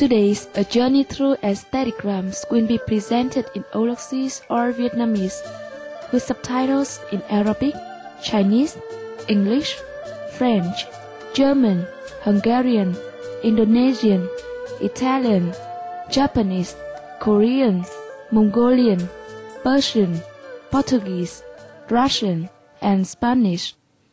Today's A Journey Through Aesthetigrams will be presented in Aulacese or Vietnamese, with subtitles in Arabic, Chinese, English, French, German, Hungarian, Indonesian, Italian, Japanese, Korean, Mongolian, Persian, Portuguese, Russian, and Spanish.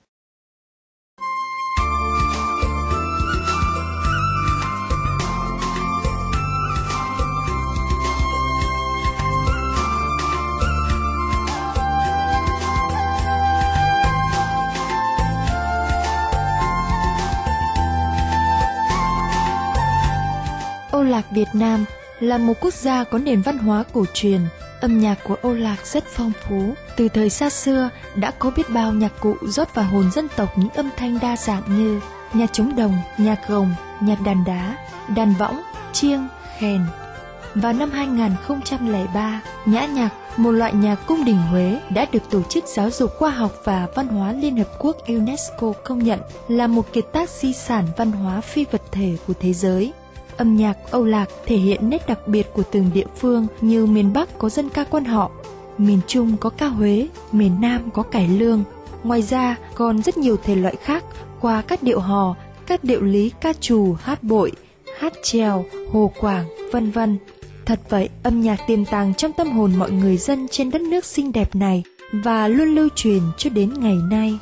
Âu Lạc Việt Nam là một quốc gia có nền văn hóa cổ truyền. Âm nhạc của Âu Lạc rất phong phú. Từ thời xa xưa đã có biết bao nhạc cụ rót vào hồn dân tộc những âm thanh đa dạng như nhạc trống đồng, nhạc gồng, nhạc đàn đá, đàn võng, chiêng, khen. Vào năm 2003, nhã nhạc, một loại nhạc cung đình Huế, đã được Tổ chức Giáo dục Khoa học và Văn hóa Liên Hợp Quốc UNESCO công nhận là một kiệt tác di sản văn hóa phi vật thể của thế giới. Âm nhạc Âu Lạc thể hiện nét đặc biệt của từng địa phương, như miền Bắc có dân ca Quan Họ, miền Trung có ca Huế, miền Nam có cải lương. Ngoài ra còn rất nhiều thể loại khác qua các điệu hò, các điệu lý ca trù, hát bội, hát chèo, hồ quảng, vân vân. Thật vậy, âm nhạc tiềm tàng trong tâm hồn mọi người dân trên đất nước xinh đẹp này và luôn lưu truyền cho đến ngày nay.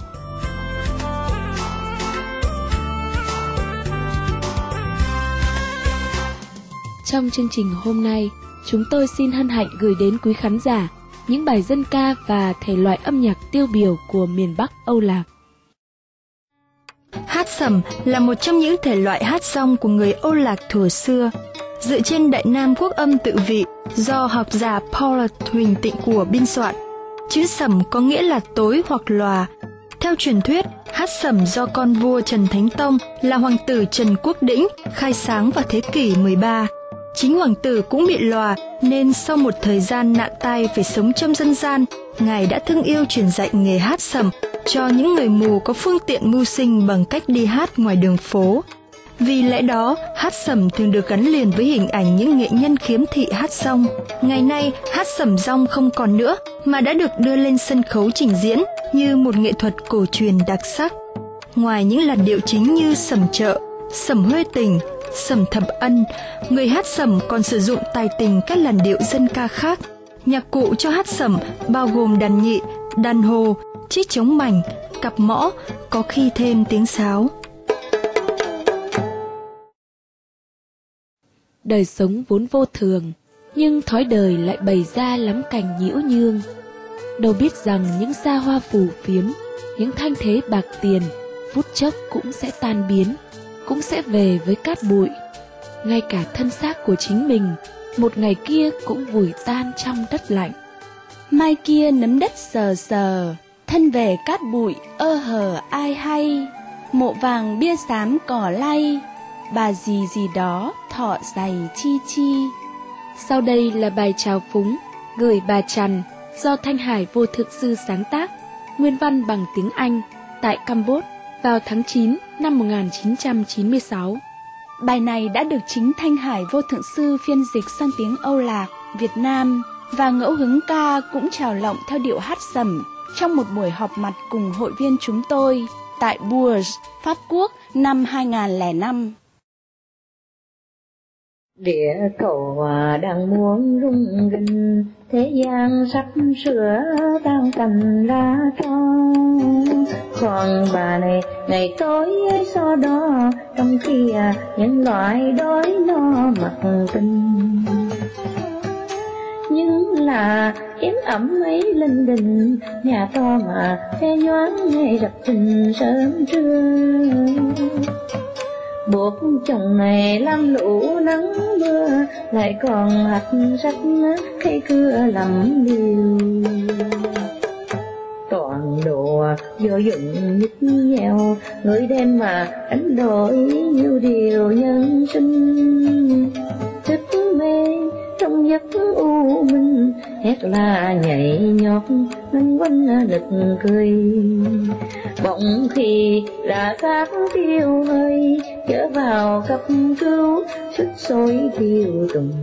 Trong chương trình hôm nay, chúng tôi xin hân hạnh gửi đến quý khán giả những bài dân ca và thể loại âm nhạc tiêu biểu của miền Bắc Âu Lạc. Hát sẩm là một trong những thể loại hát song của người Âu Lạc thuở xưa, dựa trên Đại Nam Quốc âm tự vị do học giả Paul Huỳnh Tịnh của biên soạn. Chữ sẩm có nghĩa là tối hoặc lòa. Theo truyền thuyết, hát sẩm do con vua Trần Thánh Tông là hoàng tử Trần Quốc Đĩnh khai sáng vào thế kỷ 13. Chính hoàng tử cũng bị lòa nên sau một thời gian nạn tai phải sống trong dân gian, ngài đã thương yêu truyền dạy nghề hát sẩm cho những người mù có phương tiện mưu sinh bằng cách đi hát ngoài đường phố. Vì lẽ đó, hát sẩm thường được gắn liền với hình ảnh những nghệ nhân khiếm thị hát song. Ngày nay, hát sẩm dong không còn nữa mà đã được đưa lên sân khấu trình diễn như một nghệ thuật cổ truyền đặc sắc. Ngoài những làn điệu chính như sẩm chợ, sẩm huê tình, sẩm thập ân, người hát sẩm còn sử dụng tài tình các làn điệu dân ca khác. Nhạc cụ cho hát sẩm bao gồm đàn nhị, đàn hồ, chiếc trống mảnh, cặp mõ, có khi thêm tiếng sáo. Đời sống vốn vô thường, nhưng thói đời lại bày ra lắm cảnh nhiễu nhương. Đâu biết rằng những xa hoa phù phiếm, những thanh thế bạc tiền, phút chốc cũng sẽ tan biến, cũng sẽ về với cát bụi. Ngay cả thân xác của chính mình, một ngày kia cũng vùi tan trong đất lạnh. Mai kia nấm đất sờ sờ, thân về cát bụi ơ hờ ai hay. Mộ vàng bia xám cỏ lay, bà gì gì đó thọ dày chi chi. Sau đây là bài chào phúng gửi bà Trần do Thanh Hải Vô Thượng Sư sáng tác, nguyên văn bằng tiếng Anh tại Campuchia vào tháng 9 năm 1996. Bài này đã được chính Thanh Hải Vô Thượng Sư phiên dịch sang tiếng Âu Lạc, Việt Nam, và ngẫu hứng ca cũng trào lộng theo điệu hát sẩm trong một buổi họp mặt cùng hội viên chúng tôi tại Bourges, Pháp Quốc năm 2005. Địa cầu đang muốn rung rinh, thế gian sắp sửa tan tành ra tròn. Còn bà này ngày tối so đo, trong khi những loại đói no mặc kinh. Nhưng là yếm ẩm ấy linh đình, nhà to mà xe nhoáng hay rập trình sớm trưa. Buộc chồng này lam lũ nắng mưa, lại còn hạt sách cây cưa lầm liều. Toàn đồ vô dụng nhích nhèo, người đêm mà đánh đổi nhiều điều nhân sinh. Thức mê trong nhất u minh, hét la nhảy nhót lanh quanh nực cười. Bỗng khi đã các tiêu hơi, chở vào cấp cứu sức sôi tiêu tùng.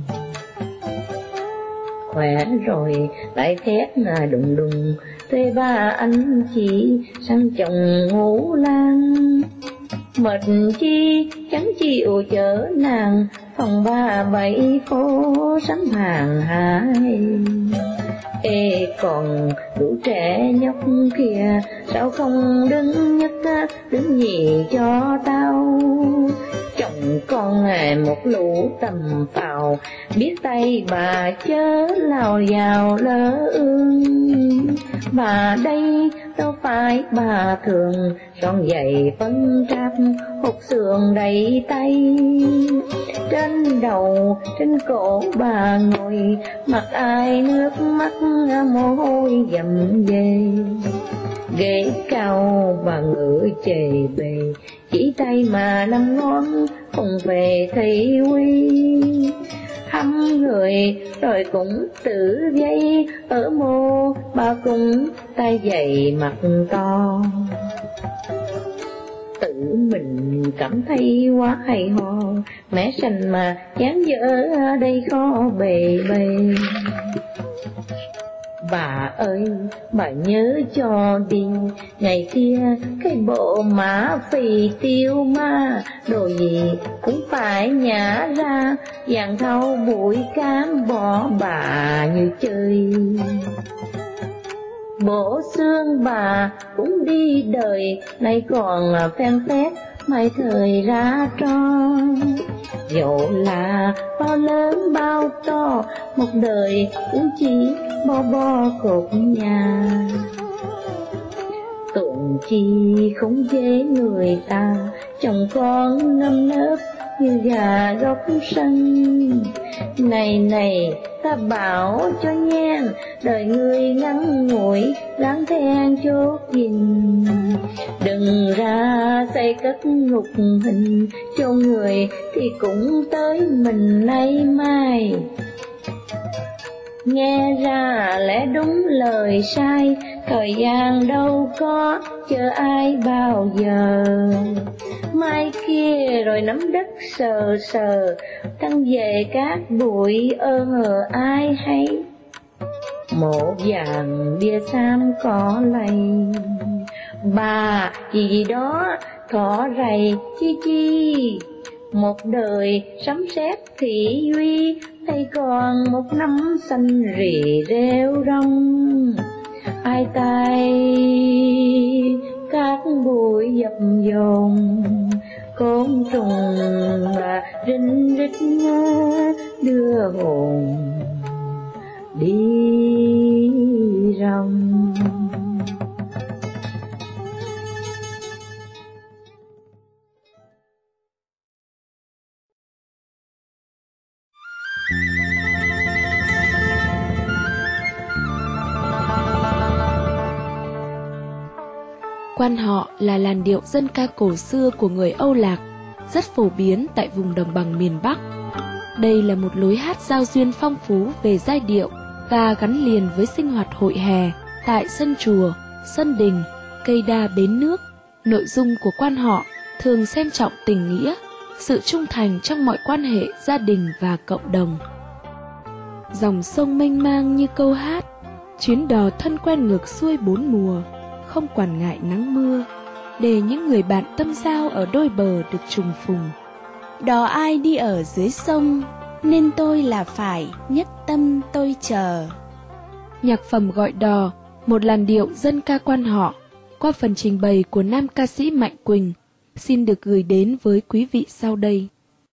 Khỏe rồi lại thét đùng đùng, thuê ba anh chị sang chồng ngủ lang. Mệt chi chẳng chịu chở nàng, phòng 37 phố sắm hàng hai. Ê còn đủ trẻ nhóc kia, sao không đứng nhất đứng nhì cho tao. Chồng con một lũ tầm phào, biết tay bà chớ lao vào lỡ ương. Bà đây đâu phải bà thường, son giày phân tráp hột sườn đầy tay. Trên đầu trên cổ bà ngồi, mặt ai nước mắt mồ hôi dầm về. Ghế cao bà ngựa chề bề, chỉ tay mà năm ngón không về thị uy. Hăm người rồi cũng tự dây, ở mô bà cũng tay dày mặt to. Tự mình cảm thấy quá hay ho, mẹ sanh mà dáng dở đây khó bề bề. Bà ơi, bà nhớ cho đi, ngày kia cái bộ mã phì tiêu ma, đồ gì cũng phải nhả ra, dàn thau bụi cám bỏ bà như chơi. Bộ xương bà cũng đi đời, nay còn phen phép mai thời ra tròn. Dẫu là bao lớn bao to, một đời cũng chỉ bo bo cột nhà. Tụng chi không dễ người ta, chồng con nâm nớp như gà góc sân. Này này ta bảo cho nhan, đời người ngắn ngủi đáng than chốt gìn. Đừng ra xây cất ngục hình, cho người thì cũng tới mình nay mai. Nghe ra lẽ đúng lời sai, thời gian đâu có chờ ai bao giờ. Mai kia rồi nắm đất sờ sờ, tăng về các bụi hờ ai hay. Mộ vàng bia sam có lầy, bà gì đó thỏ rầy chi chi. Một đời sấm sét thị uy, hay còn một năm xanh rì rêu rong. Ai tay các bụi dập dồn, côn trùng và rinh rít đưa hồn đi rong. Quan họ là làn điệu dân ca cổ xưa của người Âu Lạc, rất phổ biến tại vùng đồng bằng miền Bắc. Đây là một lối hát giao duyên phong phú về giai điệu và gắn liền với sinh hoạt hội hè tại sân chùa, sân đình, cây đa bến nước. Nội dung của quan họ thường xem trọng tình nghĩa, sự trung thành trong mọi quan hệ gia đình và cộng đồng. Dòng sông mênh mang như câu hát, chuyến đò thân quen ngược xuôi bốn mùa, không quản ngại nắng mưa, để những người bạn tâm giao ở đôi bờ được trùng phùng. Đò ai đi ở dưới sông, nên tôi là phải nhất tâm tôi chờ. Nhạc phẩm gọi đò, một làn điệu dân ca quan họ, qua phần trình bày của nam ca sĩ Mạnh Quỳnh, xin được gửi đến với quý vị sau đây.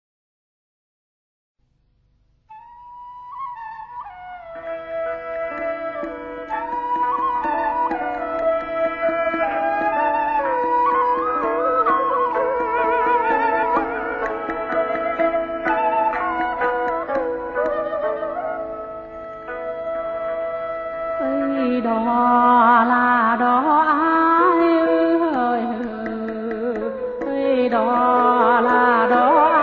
Đó là đó ai ơi, đó là đó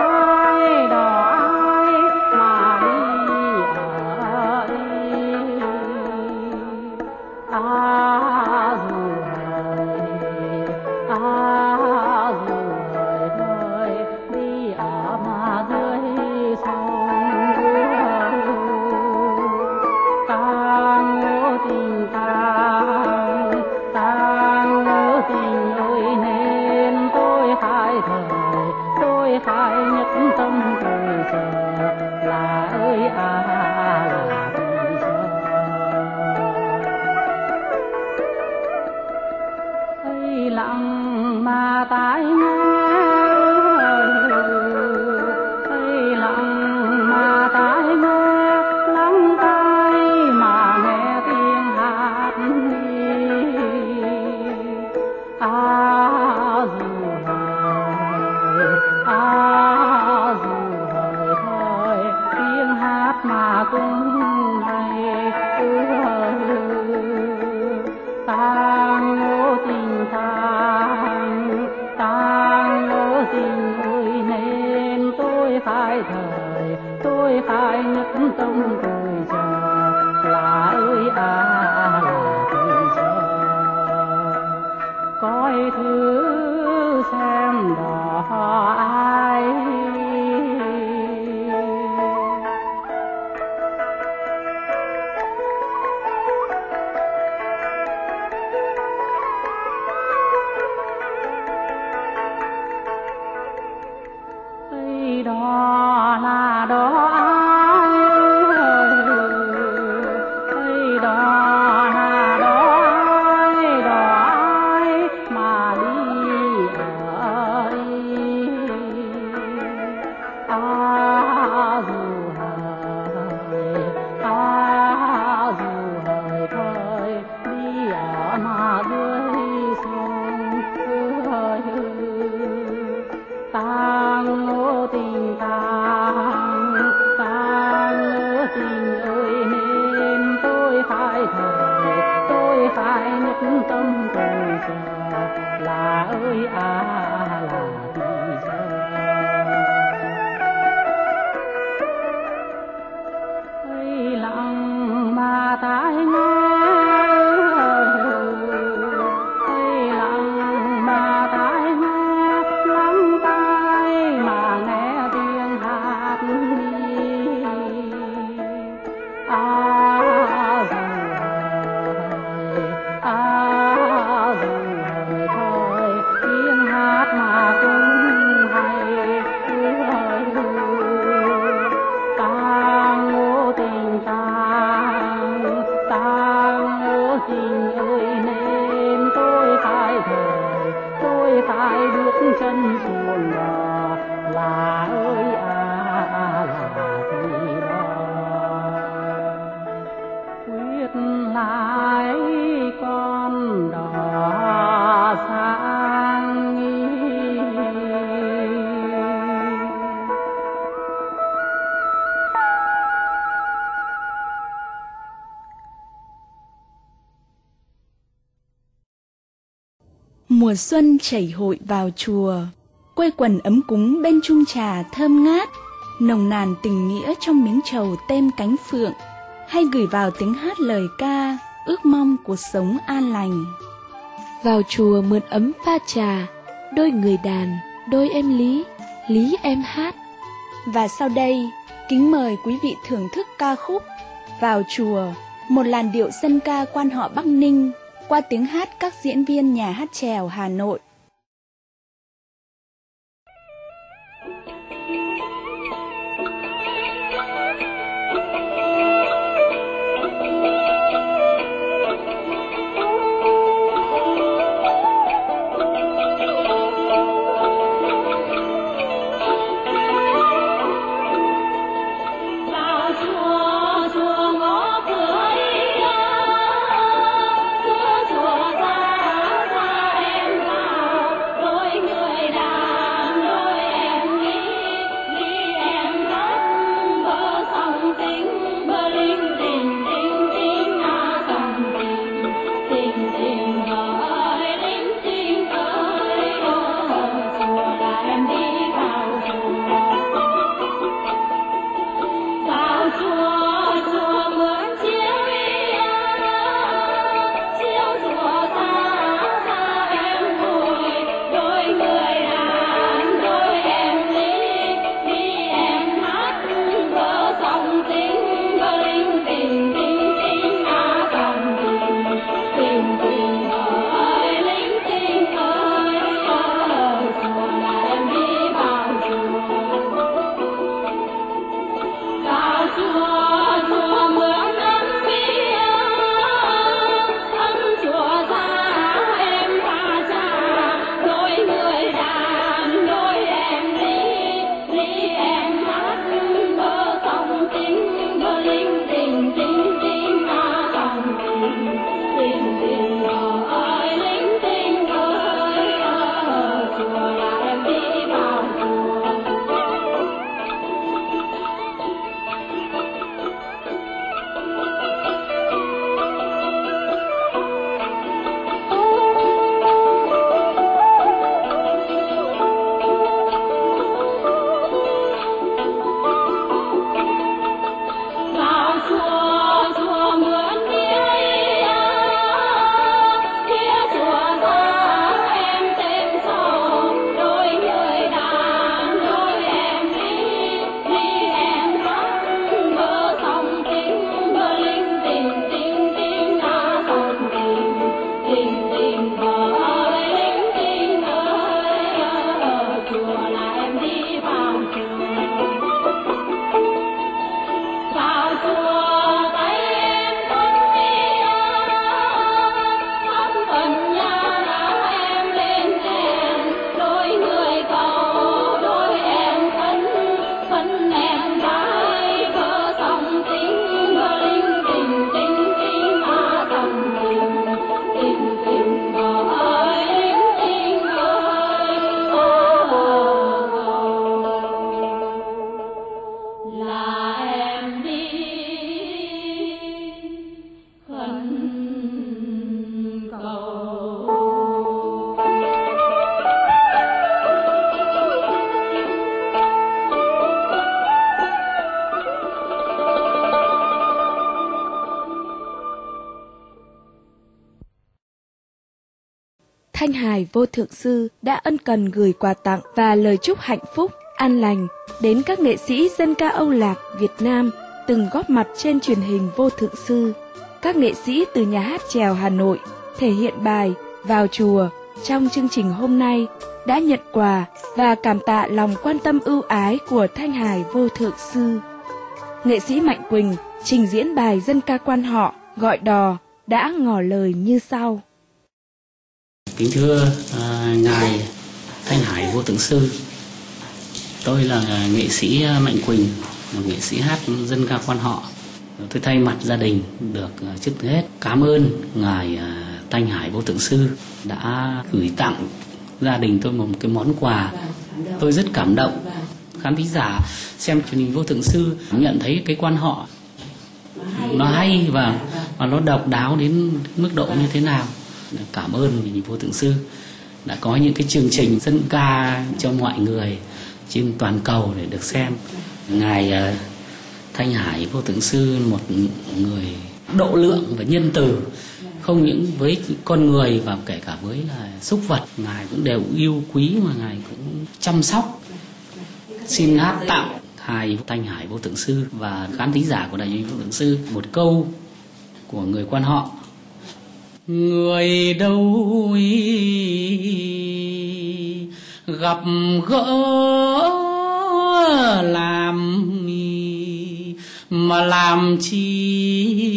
lặng mà tai nghe, lặng mà tai nghe, lắng tai mà nghe tiếng hát đi. Dù hời thôi tiếng hát mà cũng hay. Tang ô tình tang, tang ô tình ơi, nên tôi phải thời, tôi phải nhấc tâm tôi chờ, là ơi là tôi chờ. Coi thử xem đó ai. Đó là đó ai, đó là đó ai mà đi ở đây. Dù hời thôi đi ở mà dưới sông. Tang ô tình tang, tang ô tình ơi, nên tôi phải thời, tôi phải nhấc tâm tôi chờ, là ơi là thì giờ. Lặng mà tai nghe, lặng mà tai nghe, lắng tai mà nghe tiếng hát đi. Dù hời thôi tiếng hát mà cũng hay. Tang ô tình tang, tang ô tình ơi, nên tôi phải thời, tôi phải bước chân xuống đò, là ơi là thì đó. Quyết lại con đò sang nghi. Mùa xuân chảy hội vào chùa, quây quần ấm cúng bên chung trà thơm ngát, nồng nàn tình nghĩa trong miếng trầu tem cánh phượng, hay gửi vào tiếng hát lời ca, ước mong cuộc sống an lành. Vào chùa mượn ấm pha trà, đôi người đàn, đôi em Lý, Lý em hát. Và sau đây, kính mời quý vị thưởng thức ca khúc Vào chùa, một làn điệu dân ca quan họ Bắc Ninh, qua tiếng hát các diễn viên nhà hát chèo Hà Nội. Hãy subscribe cho kênh Ghiền Mì Gõ để không bỏ lỡ Thanh Hải Vô Thượng Sư đã ân cần gửi quà tặng và lời chúc hạnh phúc, an lành đến các nghệ sĩ dân ca Âu Lạc Việt Nam từng góp mặt trên truyền hình Vô Thượng Sư. Các nghệ sĩ từ Nhà hát chèo Hà Nội thể hiện bài Vào Chùa trong chương trình hôm nay đã nhận quà và cảm tạ lòng quan tâm ưu ái của Thanh Hải Vô Thượng Sư. Nghệ sĩ Mạnh Quỳnh trình diễn bài dân ca quan họ Gọi Đò đã ngỏ lời như sau. Kính thưa Ngài Thanh Hải Vô Thượng Sư, tôi là nghệ sĩ Mạnh Quỳnh, một nghệ sĩ hát dân ca quan họ. Tôi thay mặt gia đình được trước hết cảm ơn Ngài Thanh Hải Vô Thượng Sư đã gửi tặng gia đình tôi một cái món quà. Tôi rất cảm động. Khán thính giả xem truyền hình Vô Thượng Sư nhận thấy cái quan họ nó hay và nó độc đáo đến mức độ như thế nào. Cảm ơn truyền hình Vô Thượng Sư đã có những cái chương trình dân ca cho mọi người trên toàn cầu để được xem. Ngài Thanh Hải Vô Thượng Sư một người độ lượng và nhân từ, không những với con người và kể cả với là súc vật, Ngài cũng đều yêu quý mà Ngài cũng chăm sóc. Xin hát tặng Ngài Thanh Hải Vô Thượng Sư và khán thính giả của Đài Truyền hình Vô Thượng Sư một câu của người quan họ. Người đâu gặp gỡ làm mà làm chi,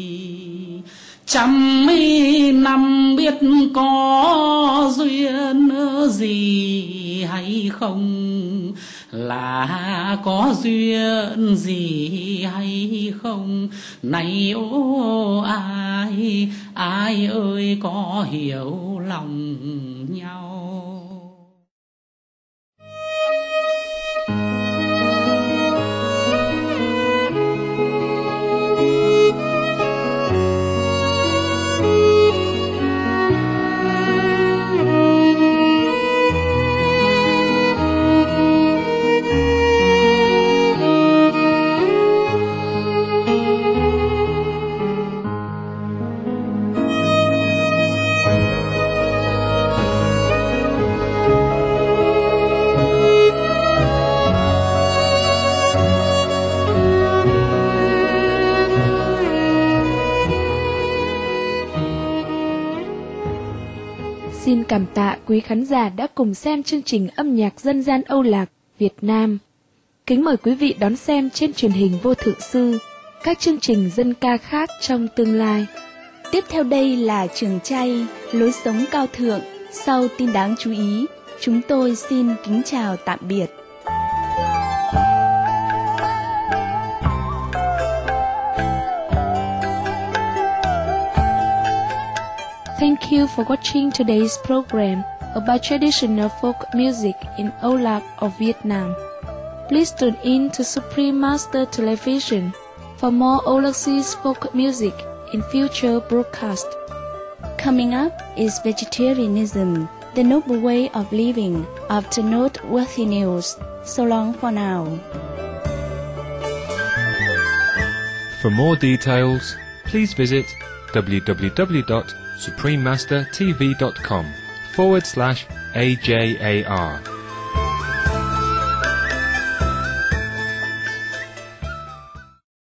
trăm năm biết có duyên gì hay không, là có duyên gì hay không, này ô ai ơi có hiểu lòng nhau. Xin cảm tạ quý khán giả đã cùng xem chương trình âm nhạc dân gian Âu Lạc Việt Nam. Kính mời quý vị đón xem trên truyền hình Vô Thượng Sư các chương trình dân ca khác trong tương lai. Tiếp theo đây là Trường Chay, lối sống cao thượng. Sau tin đáng chú ý, chúng tôi xin kính chào tạm biệt. Thank you for watching today's program about traditional folk music in Âu Lạc of Vietnam. Please tune in to Supreme Master Television for more Âu Lạc folk music in future broadcast. Coming up is vegetarianism, the noble way of living, after noteworthy news. So long for now. For more details, please visit www.suprememastertv.com/AJAR.